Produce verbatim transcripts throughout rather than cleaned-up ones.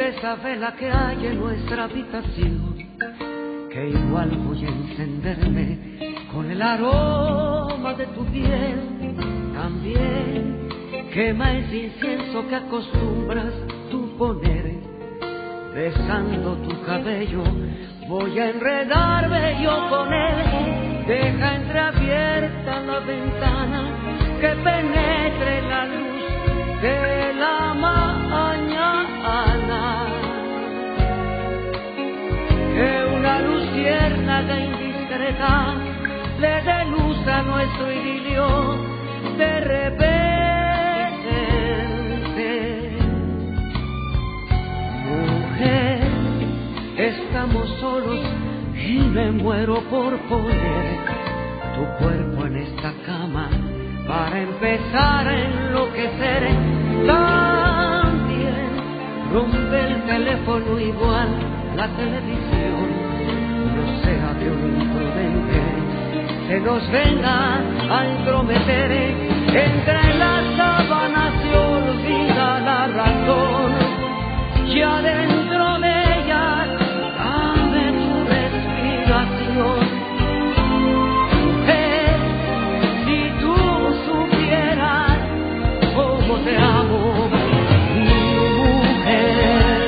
esa vela que hay en nuestra habitación, que igual voy a encenderme con el aroma de tu piel. También quema ese incienso que acostumbras tú poner, besando tu cabello voy a enredarme yo con él. Deja entreabierta la ventana, que penetre la luz de la mañana, que una luz tierna e indiscreta le dé luz a nuestro idilio de repente. Mujer, estamos solos y me muero por poner tu cuerpo en esta cama para empezar a enloquecer. También rompe el teléfono, igual la televisión, no sea que un imprudente se nos venga a entrometer. Entre las sábanas se olvida la razón, y adentro de ella dame tu respiración. Mujer, si tú supieras cómo te amo, mi mujer.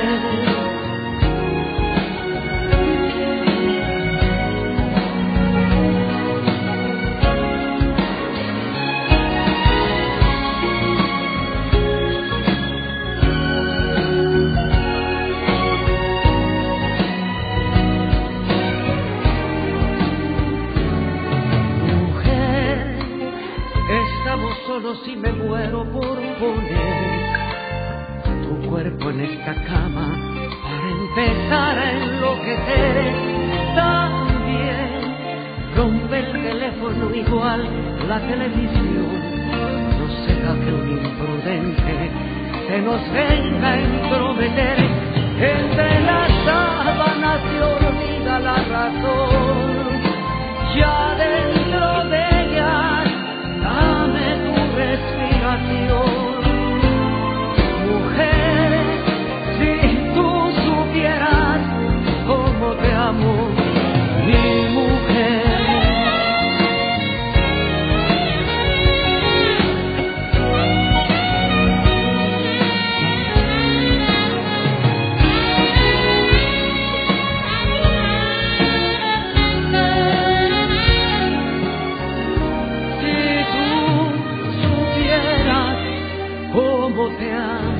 Estamos solos y me muero por poner tu cuerpo en esta cama para empezar a enloquecer. También rompe el teléfono, igual la televisión, no sea que un imprudente se nos venga a entrometer. Entre las sábanas se olvida la razón, ya dentro de ella dame tu respiración. Mujer, si tú supieras cómo te amo, mi mujer. Cómo te amo.